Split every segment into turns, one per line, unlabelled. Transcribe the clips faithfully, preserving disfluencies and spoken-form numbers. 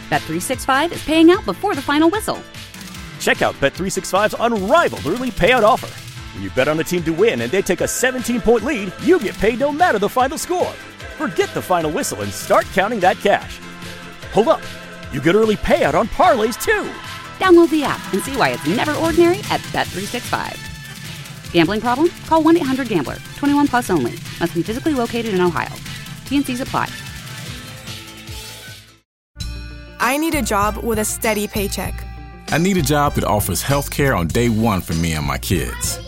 Bet three sixty-five is paying out before the final whistle.
Check out Bet three sixty-five's unrivaled early payout offer. When you bet on a team to win and they take a seventeen-point lead, you get paid no matter the final score. Forget the final whistle and start counting that cash. Hold up. You get early payout on parlays, too.
Download the app and see why it's never ordinary at Bet three sixty-five. Gambling problem? Call one eight hundred gambler. twenty-one plus only. Must be physically located in Ohio. T N Cs apply.
I need a job with a steady paycheck.
I need a job that offers health care on day one for me and my kids.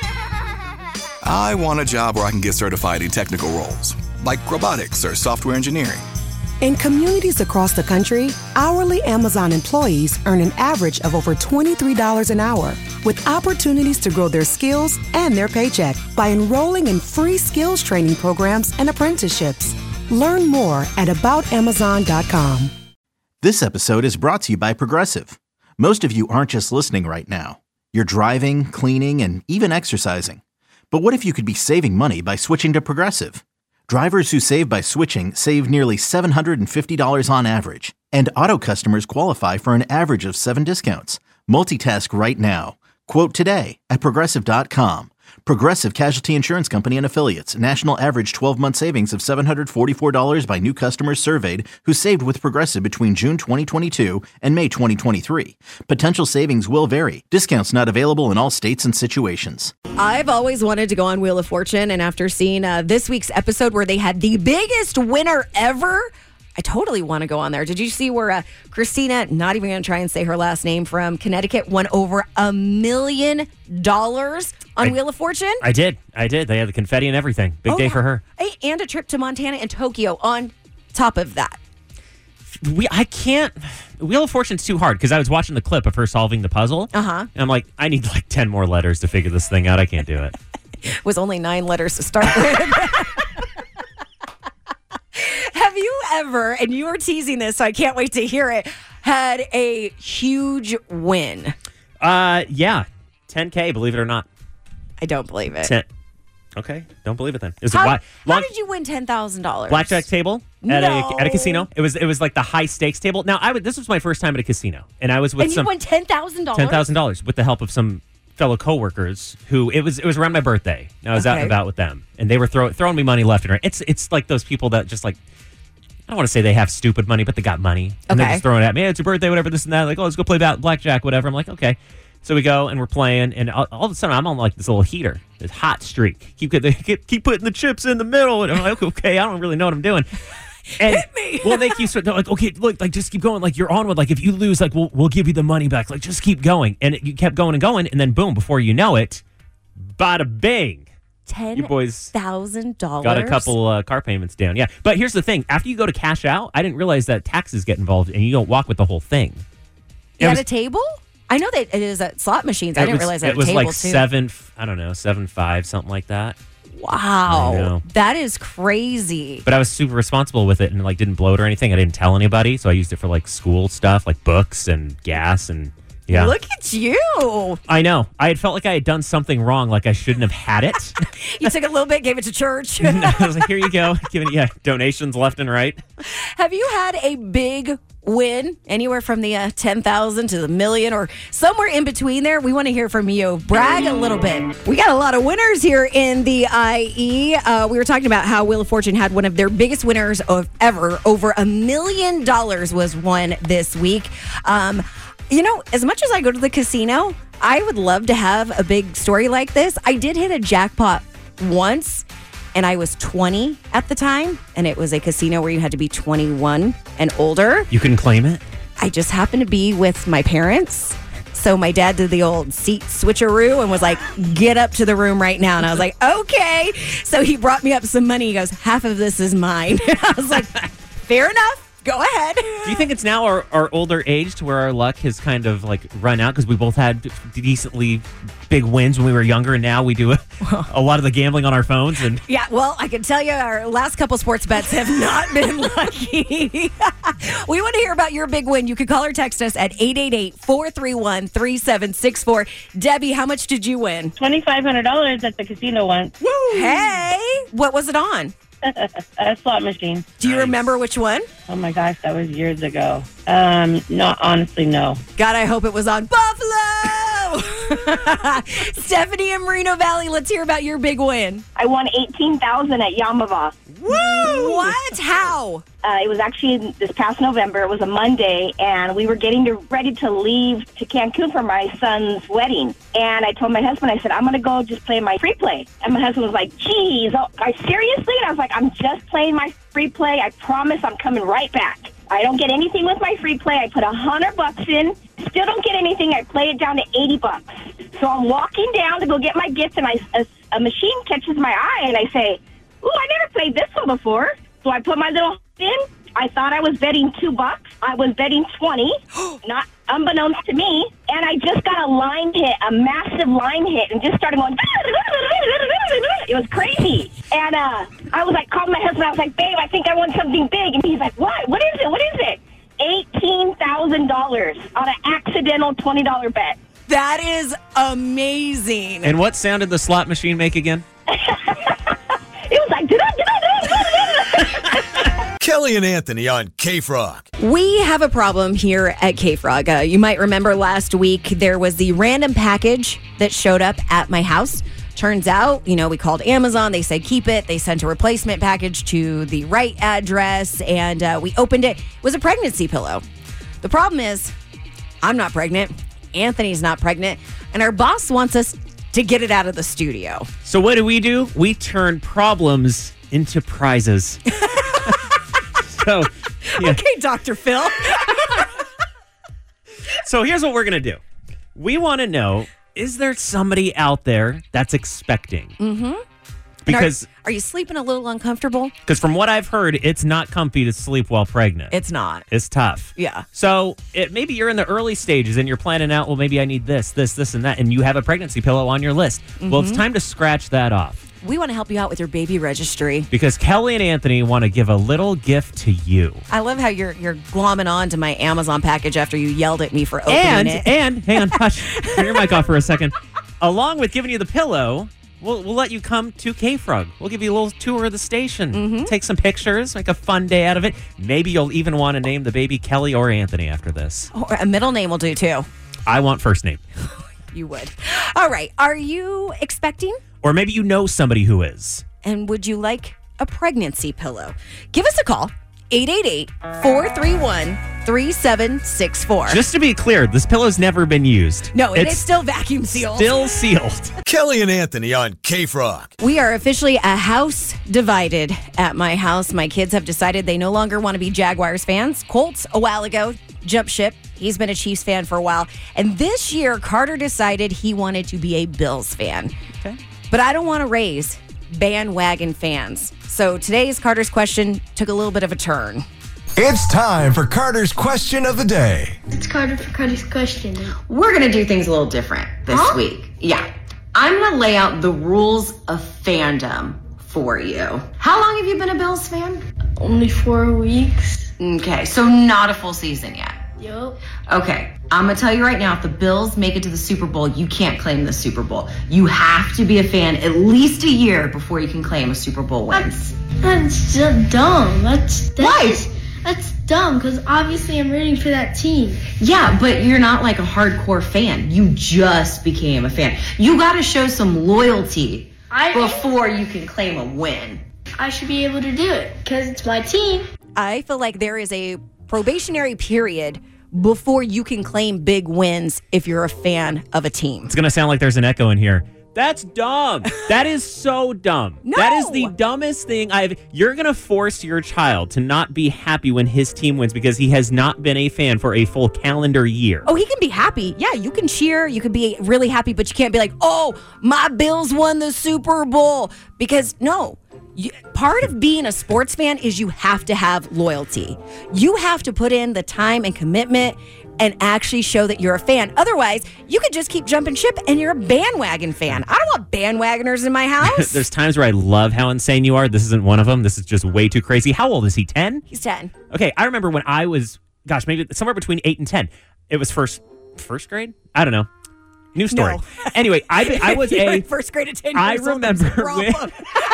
I want a job where I can get certified in technical roles, like robotics or software engineering.
In communities across the country, hourly Amazon employees earn an average of over twenty-three dollars an hour, with opportunities to grow their skills and their paycheck by enrolling in free skills training programs and apprenticeships. Learn more at about amazon dot com.
This episode is brought to you by Progressive. Most of you aren't just listening right now. You're driving, cleaning, and even exercising. But what if you could be saving money by switching to Progressive? Drivers who save by switching save nearly seven hundred fifty dollars on average, and auto customers qualify for an average of seven discounts. Multitask right now. Quote today at progressive dot com. Progressive Casualty Insurance Company and Affiliates. National average twelve-month savings of seven hundred forty-four dollars by new customers surveyed who saved with Progressive between June twenty twenty-two and May twenty twenty-three. Potential savings will vary. Discounts not available in all states and situations.
I've always wanted to go on Wheel of Fortune, and after seeing uh, this week's episode where they had the biggest winner ever, I totally want to go on there. Did you see where uh, Christina, not even going to try and say her last name, from Connecticut, won over a million dollars on
I,
Wheel of Fortune?
I did. I did. They had the confetti and everything. Big
oh,
day
yeah.
for her.
And a trip to Montana and Tokyo on top of that.
We, I can't. Wheel of Fortune's too hard because I was watching the clip of her solving the puzzle.
Uh huh.
And I'm like, I need like ten more letters to figure this thing out. I can't do it.
It was only nine letters to start with. Have you ever, and you were teasing this, so I can't wait to hear it, had a huge win?
Uh, yeah. ten K, believe it or not.
I don't believe it.
ten Okay, don't believe it then. Is
how,
it black,
how
long,
did you win ten thousand dollars?
Blackjack table at
no.
a at a casino. It was it was like the high stakes table. Now I would this was my first time at a casino, and I was with
and
some
you won ten thousand dollars.
ten thousand dollars with the help of some fellow coworkers who it was it was around my birthday. And I was okay. out and about with them, and they were throw, throwing me money left and right. It's it's like those people that just like. I don't want to say they have stupid money, but they got money. And
okay.
they're just throwing it at me. Hey, it's your birthday, whatever, this and that. Like, oh, let's go play blackjack, whatever. I'm like, okay. So we go and we're playing, and all, all of a sudden I'm on like this little heater, this hot streak. Keep keep, keep putting the chips in the middle, and I'm like, okay, I don't really know what I'm doing. And,
Hit me.
Well, they keep they're like, okay, look, like just keep going. Like you're on with like if you lose, like we'll we'll give you the money back. Like just keep going, and it, you kept going and going, and then boom, before you know it, bada bing.
Ten
Your boys
thousand dollars.
Got a couple uh, car payments down. Yeah, but here's the thing: after you go to cash out, I didn't realize that taxes get involved, and you don't walk with the whole thing.
You
it
had
was,
a table? I know that it is at slot machines. I didn't
was,
realize that
it was
a table
like
too.
seven. I don't know, seven five, something like that.
Wow, that is crazy.
But I was super responsible with it, and like didn't blow it or anything. I didn't tell anybody, so I used it for like school stuff, like books and gas and. Yeah.
Look at you.
I know. I had felt like I had done something wrong, like I shouldn't have had it.
You took a little bit, gave it to church.
I was like, here you go. Giving yeah, donations left and right.
Have you had a big win anywhere from the uh, ten thousand to the million or somewhere in between there? We want to hear from you. Brag a little bit. We got a lot of winners here in the I E. Uh, we were talking about how Wheel of Fortune had one of their biggest winners of ever. Over a million dollars was won this week. Um, You know, as much as I go to the casino, I would love to have a big story like this. I did hit a jackpot once, and I was twenty at the time, and it was a casino where you had to be twenty-one and older.
You couldn't claim it?
I just happened to be with my parents. So my dad did the old seat switcheroo and was like, get up to the room right now. And I was like, okay. So he brought me up some money. He goes, half of this is mine. I was like, fair enough. Go ahead.
Do you think it's now our, our older age to where our luck has kind of like run out because we both had decently big wins when we were younger, and now we do a, a lot of the gambling on our phones? And
yeah, well, I can tell you our last couple sports bets have not been lucky. We want to hear about your big win. You can call or text us at eight eight eight, four three one, three seven six four. Debbie, how much did you win?
twenty-five hundred dollars at the casino once.
Woo! Hey, what was it on?
A slot machine.
Do you remember which one?
Oh my gosh, that was years ago. Um, no, honestly, no.
God, I hope it was on Buffalo. Stephanie in Moreno Valley, let's hear about your big win.
I won eighteen thousand at Yamava.
Woo! What? How?
Uh, it was actually this past November. It was a Monday, and we were getting to, ready to leave to Cancun for my son's wedding. And I told my husband, I said, I'm going to go just play my free play. And my husband was like, geez, oh, I, seriously? And I was like, I'm just playing my free play. I promise I'm coming right back. I don't get anything with my free play. I put a hundred bucks in, still don't get anything. I play it down to eighty bucks. So I'm walking down to go get my gift, and I, a, a machine catches my eye, and I say, ooh, I never played this one before. So I put my little in. I thought I was betting two bucks. I was betting twenty, not unbeknownst to me. And I just got a line hit, a massive line hit, and just started going. It was crazy. And uh, I was like, called my husband. I was like, babe, I think I won something big. And he's like, what? What is it? What is it? eighteen thousand dollars on an accidental twenty dollars bet.
That is amazing.
And what sound did the slot machine make again?
It was like, da-da, da-da, da-da.
Kelly and Anthony on K-Frog.
We have a problem here at K-Frog. Uh, you might remember last week there was the random package that showed up at my house. Turns out, you know, we called Amazon. They said keep it. They sent a replacement package to the right address, and uh, we opened it. It was a pregnancy pillow. The problem is, I'm not pregnant. Anthony's not pregnant. And our boss wants us to get it out of the studio.
So what do we do? We turn problems into prizes. So, yeah.
Okay, Doctor Phil.
So here's what we're going to do. We want to know, is there somebody out there that's expecting?
Mm-hmm.
Because
are, are you sleeping a little uncomfortable?
Because from what I've heard, it's not comfy to sleep while pregnant.
It's not.
It's tough.
Yeah.
So it, maybe you're in the early stages and you're planning out, well, maybe I need this, this, this, and that, and you have a pregnancy pillow on your list. Mm-hmm. Well, it's time to scratch that off.
We want to help you out with your baby registry.
Because Kelly and Anthony want to give a little gift to you.
I love how you're you're glomming on to my Amazon package after you yelled at me for opening
and,
it.
And, hang on, hush. Turn your mic off for a second. Along with giving you the pillow, we'll, we'll let you come to K-Frog. We'll give you a little tour of the station. Mm-hmm. Take some pictures, make a fun day out of it. Maybe you'll even want to name the baby Kelly or Anthony after this.
Or a middle name will do, too.
I want first name.
You would. All right. Are you expecting?
Or maybe you know somebody who is.
And would you like a pregnancy pillow? Give us a call, eight eight eight, four three one, three seven six four.
Just to be clear, this pillow's never been used.
No, it
it's
is still vacuum sealed.
Still sealed.
Kelly and Anthony on K-Frog.
We are officially a house divided at my house. My kids have decided they no longer want to be Jaguars fans. Colts, a while ago, jumped ship. He's been a Chiefs fan for a while. And this year, Carter decided he wanted to be a Bills fan.
Okay.
But I don't want to raise bandwagon fans. So today's Carter's question took a little bit of a turn.
It's time for Carter's question of the day.
It's Carter for Carter's question.
We're going to do things a little different this
huh?
week. Yeah. I'm going to lay out the rules of fandom for you. How long have you been a Bills fan?
Only four weeks.
Okay, so not a full season yet.
Yep.
Okay, I'm going to tell you right now, if the Bills make it to the Super Bowl, you can't claim the Super Bowl. You have to be a fan at least a year before you can claim a Super Bowl win.
That's, that's just dumb. That's, that's
Why?
Just, that's dumb, because obviously I'm rooting for that team.
Yeah, but you're not like a hardcore fan. You just became a fan. You got to show some loyalty
I,
before you can claim a win.
I should be able to do it, because it's my team.
I feel like there is a probationary period before you can claim big wins if you're a fan of a team.
It's going to sound like there's an echo in here. That's dumb. That is so dumb.
No.
That is the dumbest thing I've... You're going to force your child to not be happy when his team wins because he has not been a fan for a full calendar year.
Oh, he can be happy. Yeah, you can cheer. You can be really happy, but you can't be like, oh, my Bills won the Super Bowl. Because, no. You, part of being a sports fan is you have to have loyalty. You have to put in the time and commitment and actually show that you're a fan. Otherwise, you could just keep jumping ship and you're a bandwagon fan. I don't want bandwagoners in my house.
There's times where I love how insane you are. This isn't one of them. This is just way too crazy. How old is he? ten?
He's ten.
Okay, I remember when I was, gosh, maybe somewhere between eight and ten. It was first first grade? I don't know. New story.
No.
Anyway, I I was
You're
a
in first grade at ten
I
years old,
remember
there's a problem.
when,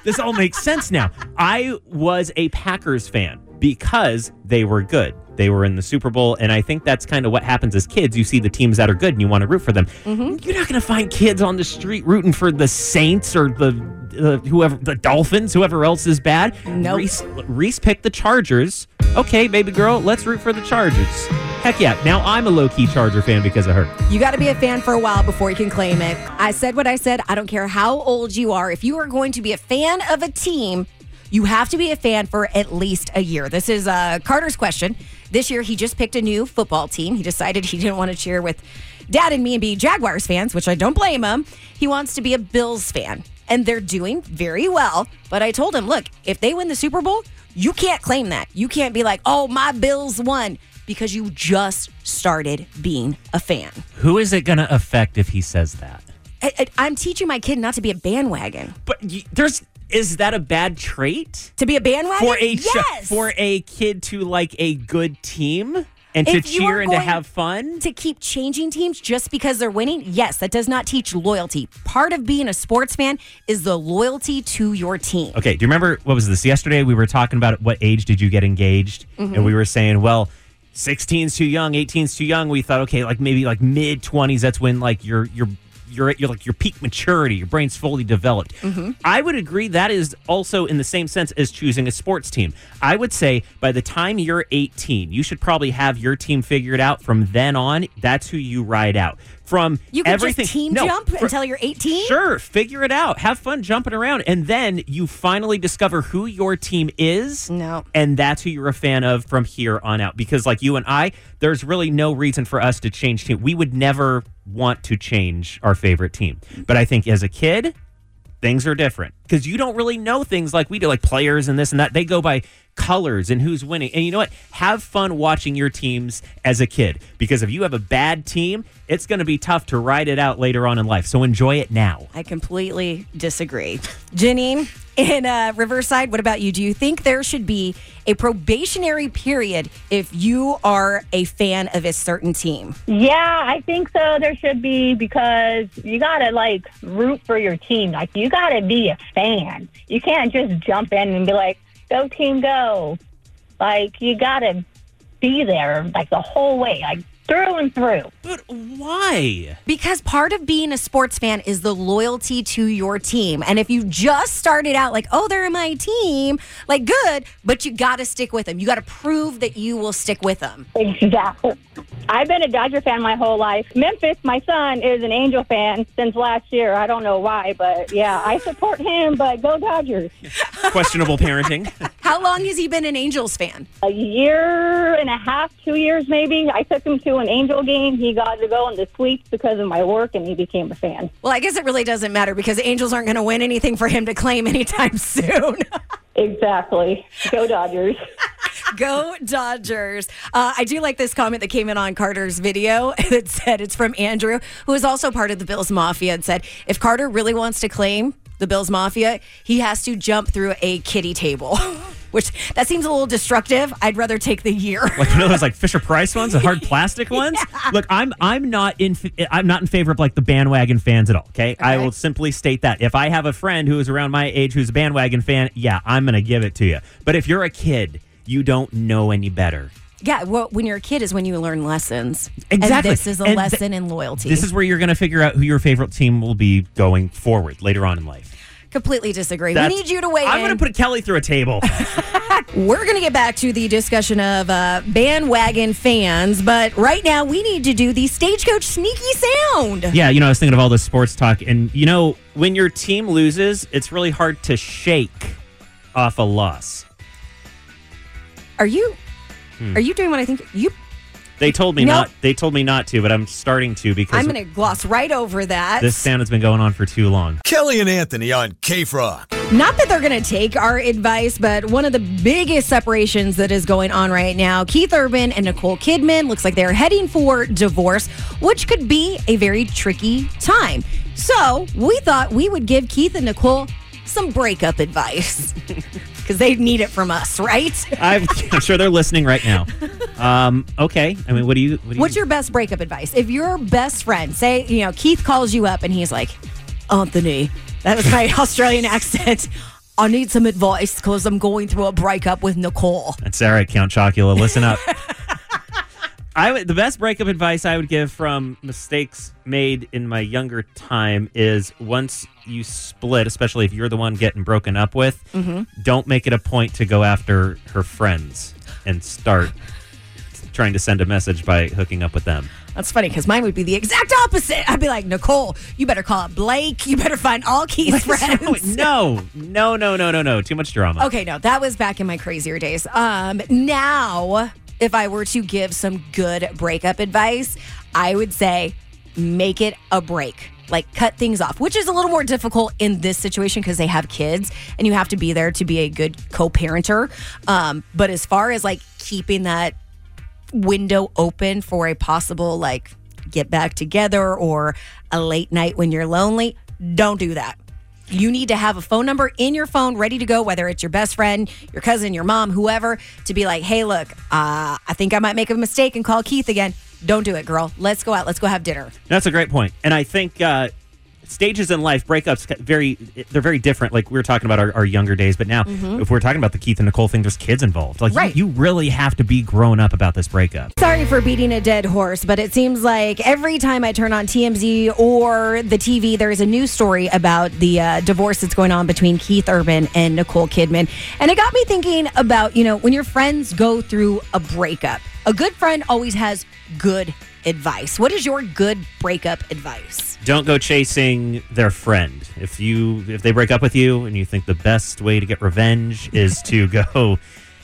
this all makes sense now. I was a Packers fan because they were good. They were in the Super Bowl, and I think that's kind of what happens as kids. You see the teams that are good, and you want to root for them. Mm-hmm. You're not going to find kids on the street rooting for the Saints or the uh, whoever, the Dolphins, whoever else is bad.
Nope.
Reese, Reese picked the Chargers. Okay, baby girl, let's root for the Chargers. Heck yeah. Now I'm a low-key Charger fan because of her.
You got to be a fan for a while before you can claim it. I said what I said. I don't care how old you are. If you are going to be a fan of a team, you have to be a fan for at least a year. This is uh, Carter's question. This year, he just picked a new football team. He decided he didn't want to cheer with Dad and me and be Jaguars fans, which I don't blame him. He wants to be a Bills fan, and they're doing very well. But I told him, look, if they win the Super Bowl, you can't claim that. You can't be like, oh, my Bills won, because you just started being a fan.
Who is it going to affect if he says that?
I, I, I'm teaching my kid not to be a bandwagon.
But y- there's... Is that a bad trait?
To be a bandwagon?
For a
yes.
For a kid to like a good team and to
if
cheer and to have fun?
To keep changing teams just because they're winning? Yes, that does not teach loyalty. Part of being a sports fan is the loyalty to your team.
Okay, do you remember, what was this? Yesterday we were talking about what age did you get engaged?
Mm-hmm.
And we were saying, well, sixteen's too young, eighteen's too young. We thought, okay, like maybe like mid-twenties, that's when like you're you're You're at your like your peak maturity, your brain's fully developed.
Mm-hmm.
I would agree that is also in the same sense as choosing a sports team. I would say by the time you're eighteen, you should probably have your team figured out. From then on, that's who you ride out. From
you can
everything,
just team
no,
jump
for,
until you're eighteen?
Sure, figure it out. Have fun jumping around. And then you finally discover who your team is.
No.
And that's who you're a fan of from here on out. Because like you and I, there's really no reason for us to change team. We would never want to change our favorite team. But I think as a kid, things are different. Because you don't really know things like we do, like players and this and that. They go by colors and who's winning. And you know what? Have fun watching your teams as a kid. Because if you have a bad team, it's going to be tough to ride it out later on in life. So enjoy it now.
I completely disagree. Janine, in uh, Riverside, what about you? Do you think there should be a probationary period if you are a fan of a certain team?
Yeah, I think so. There should be, because you got to, like, root for your team. Like, you got to be a fan. You can't just jump in and be like, go team, go. Like, you got to be there, like, the whole way, like, through and through.
But why?
Because part of being a sports fan is the loyalty to your team. And if you just started out like, oh, they're my team, like, good, but you got to stick with them. You got to prove that you will stick with them.
Exactly. I've been a Dodger fan my whole life. Memphis, my son, is an Angel fan since last year. I don't know why, but yeah, I support him, but go Dodgers.
Questionable parenting.
How long has he been an Angels fan?
A year and a half, two years maybe. I took him to an Angel game. He got to go in the suites because of my work, and he became a fan.
Well, I guess it really doesn't matter because the Angels aren't going to win anything for him to claim anytime soon.
Exactly. Go Dodgers.
Go Dodgers. Uh, I do like this comment that came in on Carter's video that said, it's from Andrew, who is also part of the Bills Mafia, and said, if Carter really wants to claim the Bills Mafia, he has to jump through a kiddie table. Which, that seems a little destructive. I'd rather take the year.
Like one of those like Fisher Price ones, the hard plastic ones.
Yeah.
Look, I'm I'm not in I'm not in favor of like the bandwagon fans at all. Okay? okay, I will simply state that if I have a friend who is around my age who's a bandwagon fan, yeah, I'm gonna give it to you. But if you're a kid, you don't know any better.
Yeah, well, when you're a kid is when you learn lessons.
Exactly.
And this is a
and
lesson
th-
in loyalty.
This is where you're gonna figure out who your favorite team will be going forward later on in life.
Completely disagree.
That's,
we need you to weigh
I'm
in.
going to put Kelly through a table.
We're going to get back to the discussion of uh, bandwagon fans, but right now we need to do the Stagecoach sneaky sound.
Yeah, you know, I was thinking of all this sports talk, and you know, when your team loses, it's really hard to shake off a loss.
Are you?
Hmm.
Are you doing what I think you?
They told me
nope.
not. They told me not to, but I'm starting to because
I'm going to gloss right over that.
This sound has been going on for too long.
Kelly and Anthony on K-Frog.
Not that they're going to take our advice, but one of the biggest separations that is going on right now, Keith Urban and Nicole Kidman, looks like they're heading for divorce, which could be a very tricky time. So we thought we would give Keith and Nicole some breakup advice. Because they need it from us, right?
I'm, I'm sure they're listening right now. Um, okay. I mean, what do you... What do
What's
you...
your best breakup advice? If your best friend, say, you know, Keith calls you up and he's like, Anthony, that was my Australian accent. I need some advice because I'm going through a breakup with Nicole.
That's all right, Count Chocula. Listen up. I would, the best breakup advice I would give from mistakes made in my younger time is once you split, especially if you're the one getting broken up with,
mm-hmm.
don't make it a point to go after her friends and start trying to send a message by hooking up with them.
That's funny because mine would be the exact opposite. I'd be like, Nicole, you better call up Blake. You better find all Keith's friends.
No, no, no, no, no, no. Too much drama.
Okay, no, that was back in my crazier days. Um, now, if I were to give some good breakup advice, I would say make it a break. Like cut things off, which is a little more difficult in this situation because they have kids and you have to be there to be a good co-parenter. Um, but as far as like keeping that window open for a possible like get back together or a late night when you're lonely, don't do that. You need to have a phone number in your phone ready to go, whether it's your best friend, your cousin, your mom, whoever, to be like, hey, look, uh, I think I might make a mistake and call Keith again. Don't do it, girl. Let's go out. Let's go have dinner.
That's a great point. And I think uh, stages in life, breakups, very they're very different. Like we were talking about our, our younger days, but now
Mhm.
if we're talking about the Keith and Nicole thing, there's kids involved. Like
Right.
you, you really have to be grown up about this breakup.
Sorry for beating a dead horse, but it seems like every time I turn on T M Z or the T V, there is a news story about the uh, divorce that's going on between Keith Urban and Nicole Kidman. And it got me thinking about, you know, when your friends go through a breakup, a good friend always has good advice. What is your good breakup advice?
Don't go chasing their friend. If you if they break up with you and you think the best way to get revenge is to go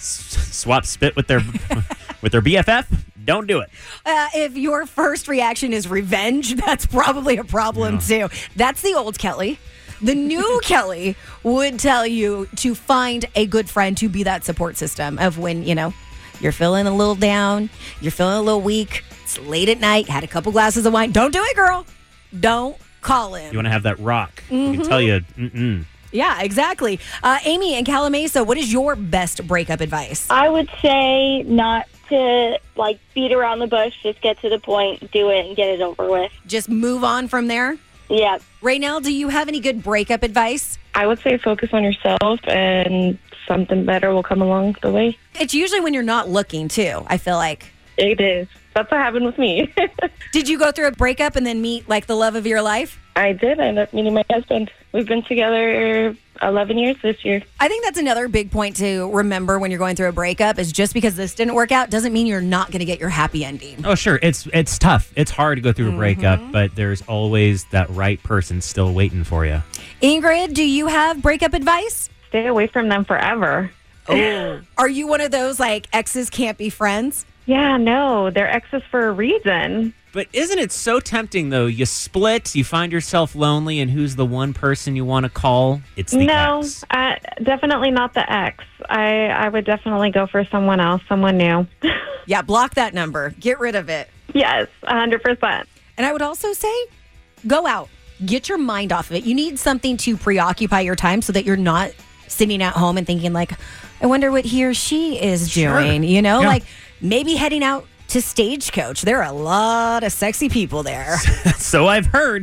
s- swap spit with their with their B F F, don't do it.
Uh, if your first reaction is revenge, that's probably a problem too. That's the old Kelly. The new Kelly would tell you to find a good friend to be that support system of when, you know, you're feeling a little down, you're feeling a little weak, it's late at night, had a couple glasses of wine. Don't do it, girl. Don't call him.
You want to have that rock. I can
Mhm.
tell you, mm-mm.
Yeah, exactly. Uh, Amy and Calamasa, what is your best breakup advice?
I would say not to like beat around the bush. Just get to the point, do it, and get it over with.
Just move on from there?
Yeah.
Raynell, do you have any good breakup advice?
I would say focus on yourself and something better will come along the way.
It's usually when you're not looking, too, I feel like.
It is. That's what happened with me.
Did you go through a breakup and then meet, like, the love of your life?
I did. I ended up meeting my husband. We've been together eleven years this year.
I think that's another big point to remember when you're going through a breakup is just because this didn't work out doesn't mean you're not going to get your happy ending.
Oh, sure. It's it's tough. It's hard to go through a breakup, but there's always that right person still waiting for you.
Ingrid, do you have breakup advice?
Stay away from them forever.
Oh. Are you one of those, like, exes can't be friends?
Yeah, no. They're exes for a reason.
But isn't it so tempting, though? You split, you find yourself lonely, and who's the one person you want to call? It's the
no,
ex.
uh, definitely not the ex. I, I would definitely go for someone else, someone new.
Yeah, block that number. Get rid of it.
Yes, one hundred percent.
And I would also say, go out. Get your mind off of it. You need something to preoccupy your time so that you're not sitting at home and thinking, like, I wonder what he or she is
Sure.
doing. You know,
Yeah.
like maybe heading out to Stagecoach. There are a lot of sexy people there.
So I've heard.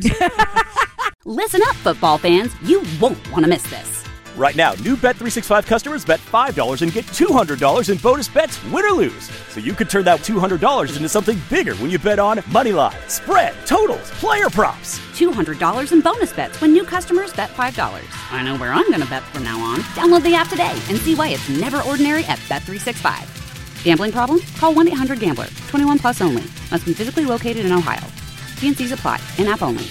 Listen up, football fans. You won't want to miss this.
Right now, new Bet three sixty-five customers bet five dollars and get two hundred dollars in bonus bets, win or lose. So you could turn that two hundred dollars into something bigger when you bet on money line, spread, totals, player props.
two hundred dollars in bonus bets when new customers bet five dollars. I know where I'm going to bet from now on. Download the app today and see why it's never ordinary at Bet three sixty-five. Gambling problem? Call one eight hundred gambler. twenty-one plus only. Must be physically located in Ohio. T and C's apply. In-app only.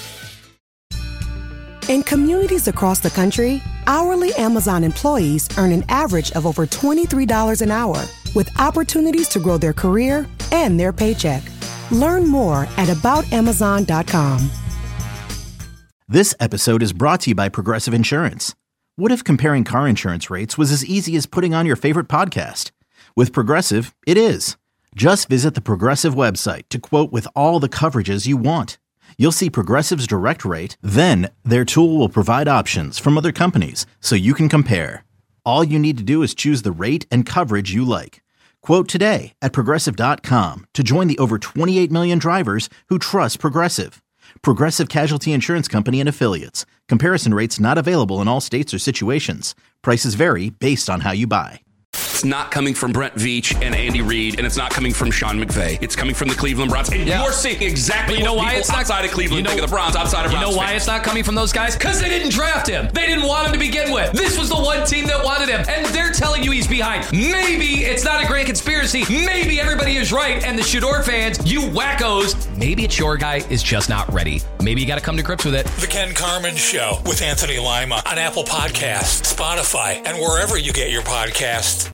In communities across the country, hourly Amazon employees earn an average of over twenty-three dollars an hour, with opportunities to grow their career and their paycheck. Learn more at about amazon dot com.
This episode is brought to you by Progressive Insurance. What if comparing car insurance rates was as easy as putting on your favorite podcast? With Progressive, it is. Just visit the Progressive website to quote with all the coverages you want. You'll see Progressive's direct rate, then their tool will provide options from other companies so you can compare. All you need to do is choose the rate and coverage you like. Quote today at progressive dot com to join the over twenty-eight million drivers who trust Progressive. Progressive Casualty Insurance Company and Affiliates. Comparison rates not available in all states or situations. Prices vary based on how you buy.
It's not coming from Brent Veach and Andy Reid, and it's not coming from Sean McVay. It's coming from the Cleveland Browns. And
Yeah.
you're seeing exactly
But you know
what
why
people
it's not
outside of Cleveland
you know,
think of the Browns, outside of
You
Browns
know why
fans.
it's not coming from those guys? Because they didn't draft him. They didn't want him to begin with. This was the one team that wanted him, and they're telling you he's behind. Maybe it's not a grand conspiracy. Maybe everybody is right, and the Shador fans, you wackos, maybe it's your guy is just not ready. Maybe you got to come to grips with it.
The Ken Carmen Show with Anthony Lima on Apple Podcasts, Spotify, and wherever you get your podcasts.